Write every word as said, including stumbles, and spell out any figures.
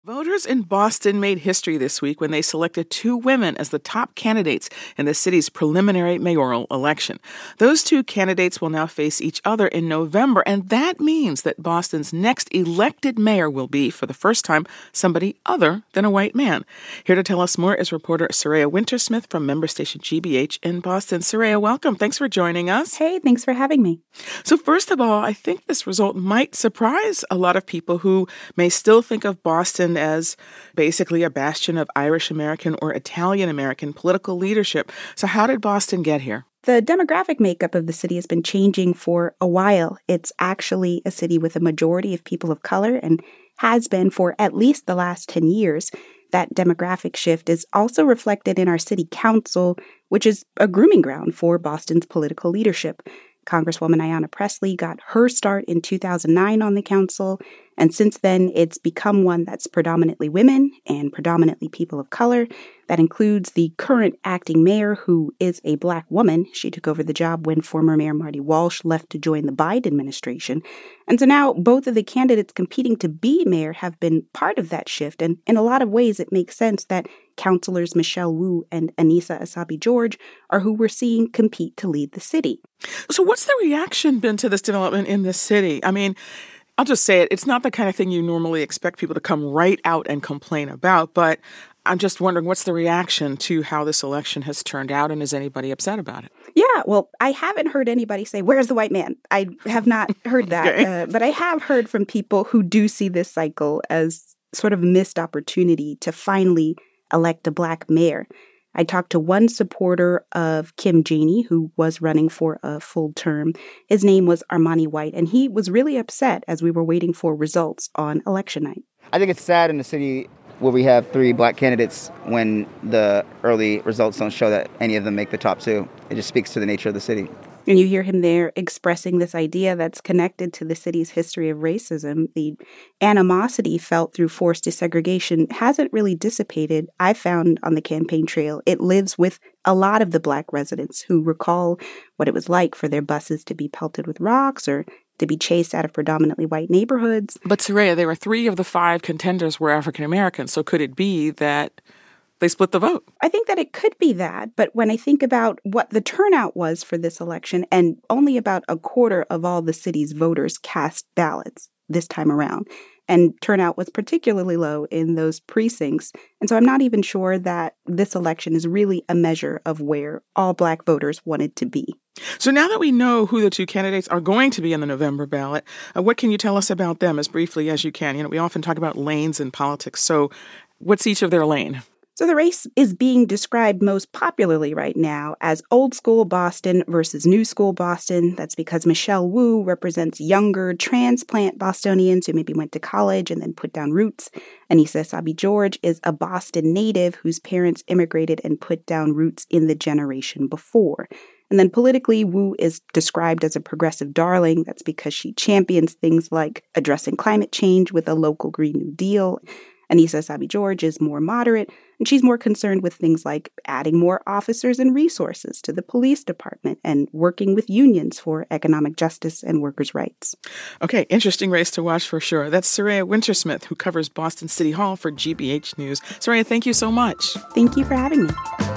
Voters in Boston made history this week when they selected two women as the top candidates in the city's preliminary mayoral election. Those two candidates will now face each other in November, and that means that Boston's next elected mayor will be, for the first time, somebody other than a white man. Here to tell us more is reporter Soraya Wintersmith from member station G B H in Boston. Soraya, welcome. Thanks for joining us. Hey, thanks for having me. So first of all, I think this result might surprise a lot of people who may still think of Boston as basically a bastion of Irish American or Italian American political leadership. So how did Boston get here? The demographic makeup of the city has been changing for a while. It's actually a city with a majority of people of color and has been for at least the last ten years. That demographic shift is also reflected in our city council, which is a grooming ground for Boston's political leadership. Congresswoman Ayanna Pressley got her start in two thousand nine on the council, and since then it's become one that's predominantly women and predominantly people of color. That includes the current acting mayor, who is a Black woman. She took over the job when former Mayor Marty Walsh left to join the Biden administration. And so now both of the candidates competing to be mayor have been part of that shift, and in a lot of ways it makes sense that Councilors Michelle Wu and Annissa Essaibi-George are who we're seeing compete to lead the city. So what's the reaction been to this development in the city? I mean, I'll just say it. It's not the kind of thing you normally expect people to come right out and complain about, but I'm just wondering, what's the reaction to how this election has turned out, and is anybody upset about it? Yeah, well, I haven't heard anybody say, "Where's the white man?" I have not heard that, okay. uh, but I have heard from people who do see this cycle as sort of a missed opportunity to finally elect a Black mayor. I talked to one supporter of Kim Janey, who was running for a full term. His name was Armani White, and he was really upset as we were waiting for results on election night. I think it's sad in the city where we have three Black candidates when the early results don't show that any of them make the top two. It just speaks to the nature of the city. And you hear him there expressing this idea that's connected to the city's history of racism. The animosity felt through forced desegregation hasn't really dissipated. I found on the campaign trail it lives with a lot of the Black residents who recall what it was like for their buses to be pelted with rocks or to be chased out of predominantly white neighborhoods. But Soraya, there were three of the five contenders were African Americans. So could it be that they split the vote? I think that it could be that. But when I think about what the turnout was for this election, and only about a quarter of all the city's voters cast ballots this time around, and turnout was particularly low in those precincts. And so I'm not even sure that this election is really a measure of where all Black voters wanted to be. So now that we know who the two candidates are going to be in the November ballot, uh, what can you tell us about them as briefly as you can? You know, we often talk about lanes in politics. So what's each of their lane? So the race is being described most popularly right now as old school Boston versus new school Boston. That's because Michelle Wu represents younger transplant Bostonians who maybe went to college and then put down roots. Annissa Essaibi-George is a Boston native whose parents immigrated and put down roots in the generation before. And then politically, Wu is described as a progressive darling. That's because she champions things like addressing climate change with a local Green New Deal. Annissa Essaibi-George is more moderate, and she's more concerned with things like adding more officers and resources to the police department and working with unions for economic justice and workers' rights. Okay, interesting race to watch for sure. That's Soraya Wintersmith, who covers Boston City Hall for G B H News. Soraya, thank you so much. Thank you for having me.